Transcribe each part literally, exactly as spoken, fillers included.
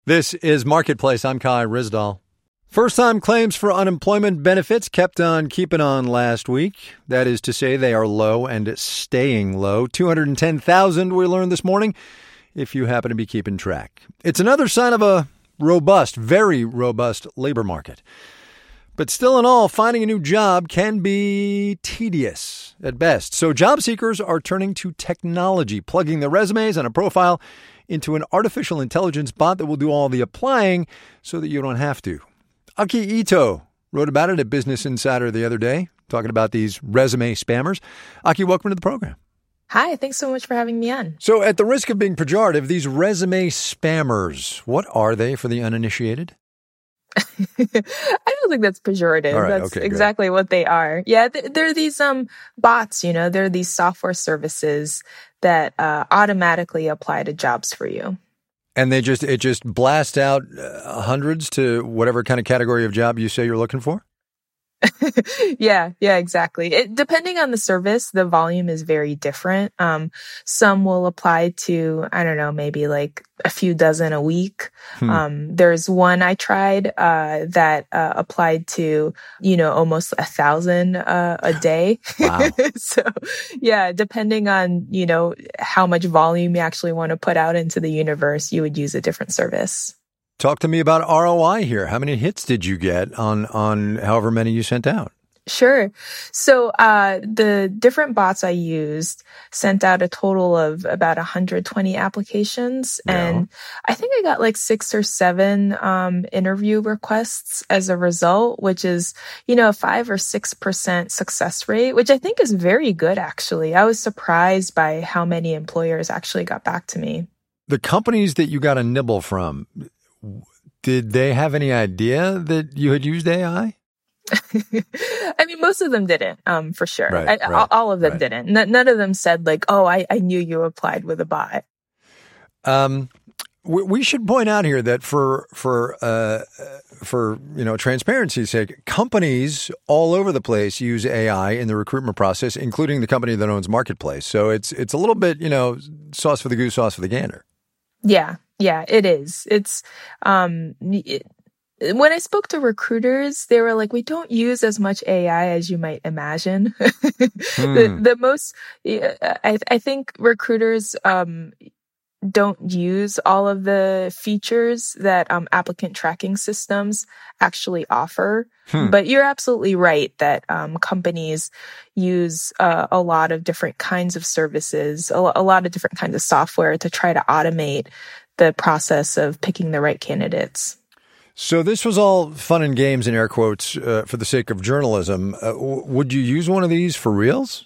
This is Marketplace. I'm Kai Ryssdal. First-time claims for unemployment benefits kept on keeping on last week. That is to say, they are low and staying low. two hundred ten thousand, we learned this morning, if you happen to be keeping track. It's another sign of a robust, very robust labor market. But still in all, finding a new job can be tedious at best. So job seekers are turning to technology, plugging their resumes and a profile into an artificial intelligence bot that will do all the applying so that you don't have to. Aki Ito wrote about it at Business Insider the other day, talking about these resume spammers. Aki, welcome to the program. Hi, thanks so much for having me on. So at the risk of being pejorative, these resume spammers, what are they for the uninitiated? I don't think that's pejorative. All right, that's okay, exactly good. what they are. Yeah, th- they're these um bots, you know, they're these software services that uh, automatically apply to jobs for you. And they just it just blasts out uh, hundreds to whatever kind of category of job you say you're looking for? yeah, yeah, exactly. It, depending on the service, the volume is very different. Um, some will apply to, I don't know, maybe like a few dozen a week. Hmm. Um, there's one I tried uh, that uh, applied to, you know, almost a thousand uh, a day. Wow. So, yeah, depending on, you know, how much volume you actually want to put out into the universe, you would use a different service. Talk to me about R O I here. How many hits did you get on, on however many you sent out? Sure. So uh, the different bots I used sent out a total of about one hundred twenty applications. Yeah. And I think I got like six or seven um, interview requests as a result, which is, you know, a five or six percent success rate, which I think is very good, actually. I was surprised by how many employers actually got back to me. The companies that you got a nibble from, did they have any idea that you had used A I? I mean, most of them didn't, um, for sure. Right, I, right, all of them right. didn't. N- none of them said like, oh, I, I knew you applied with a bot. Um, we, we should point out here that for, for, uh, for, you know, transparency's sake, companies all over the place use A I in the recruitment process, including the company that owns Marketplace. So it's, it's a little bit, you know, sauce for the goose, sauce for the gander. Yeah. Yeah, it is. It's, um, it, when I spoke to recruiters, they were like, we don't use as much A I as you might imagine. hmm. the, the most, I, I think recruiters, um, don't use all of the features that, um, applicant tracking systems actually offer. Hmm. But you're absolutely right that, um, companies use, uh, a lot of different kinds of services, a, a lot of different kinds of software to try to automate the process of picking the right candidates. So this was all fun and games in air quotes uh, for the sake of journalism. Uh, w- would you use one of these for reals?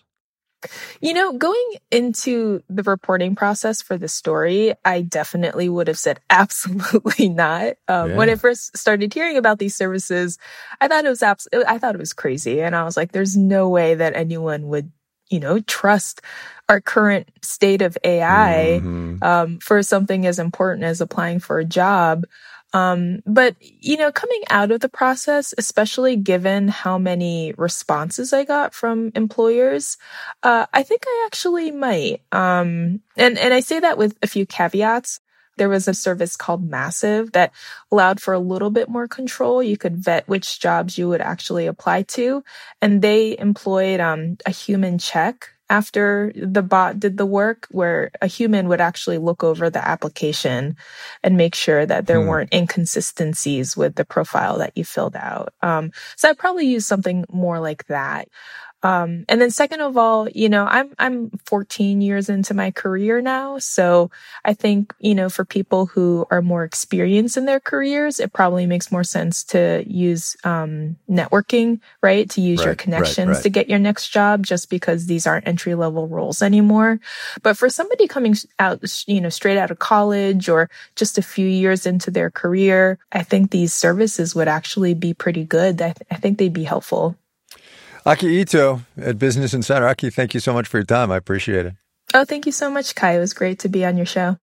You know, going into the reporting process for the story, I definitely would have said absolutely not. Um, yeah. When I first started hearing about these services, I thought it was abs- I thought it was crazy, and I was like, "There's no way that anyone would, you know, trust our current state of A I mm-hmm. um, for something as important as applying for a job." Um, but, you know, coming out of the process, especially given how many responses I got from employers, uh, I think I actually might. Um, and, and I say that with a few caveats. There was a service called Massive that allowed for a little bit more control. You could vet which jobs you would actually apply to. And they employed um, a human check after the bot did the work, where a human would actually look over the application and make sure that there hmm. weren't inconsistencies with the profile that you filled out. Um, so I'd probably use something more like that. Um, and then second of all, you know, I'm, I'm fourteen years into my career now. So I think, you know, for people who are more experienced in their careers, it probably makes more sense to use, um, networking, right? To use right, your connections right, right. to get your next job, just because these aren't entry level roles anymore. But for somebody coming out, you know, straight out of college or just a few years into their career, I think these services would actually be pretty good. I, th- I think they'd be helpful. Aki Ito at Business Insider. Aki, thank you so much for your time. I appreciate it. Oh, thank you so much, Kai. It was great to be on your show.